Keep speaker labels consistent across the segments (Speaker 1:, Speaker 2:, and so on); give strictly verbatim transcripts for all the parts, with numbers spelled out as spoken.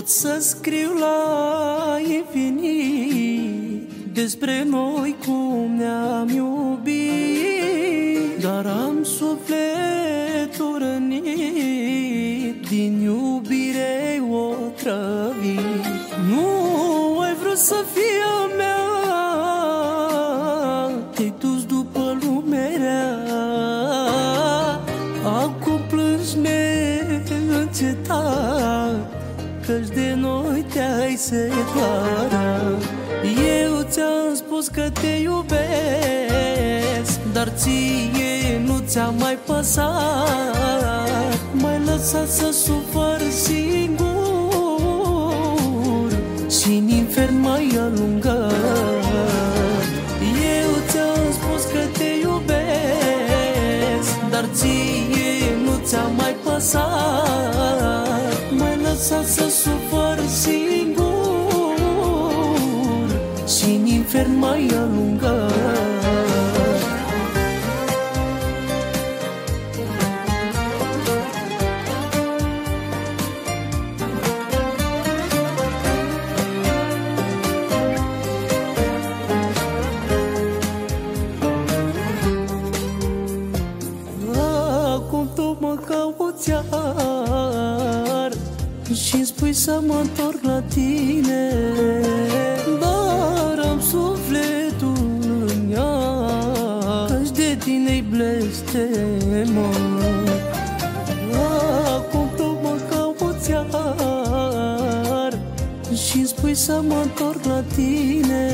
Speaker 1: să scriu la infinit despre noi cum ne-am iubit, dar am sufletul rănit, din iubire otrăvit. Nu ai vrut să fie a mea, te-ai dus după lumea rea. Acum plângi neîncetat, căci de noi te-ai separat. Eu ți-am spus că te iubesc, dar ție nu ți-a mai păsat. M-ai lăsat să sufăr singur și în infern m-ai alungat. Eu ți-am spus că te iubesc, dar ție nu ți-a mai păsat. M-ai lăsat să sufăr singur și în infern m-ai alungat. Acum tu mă cauți iar și-mi spui să mă întorc la tine, dar am sufletul în ea, căci de tine-i blestemă. Acum tu mă cauți iar și-mi spui să mă întorc la tine,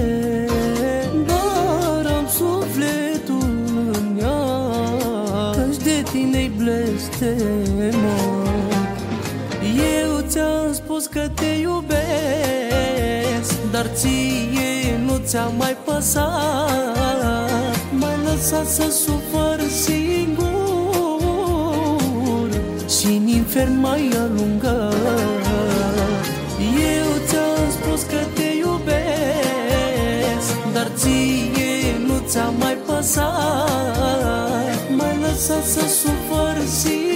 Speaker 1: dar am sufletul în ea, căci de tine-i blestemă. Eu ți-am spus că te iubesc, dar ție nu ți-a mai păsat. M-ai lăsat să sufăr singur și în infern m-ai alungat. Eu ți-am spus că te iubesc, dar ție nu ți-a mai păsat. M-ai lăsat să sufăr singur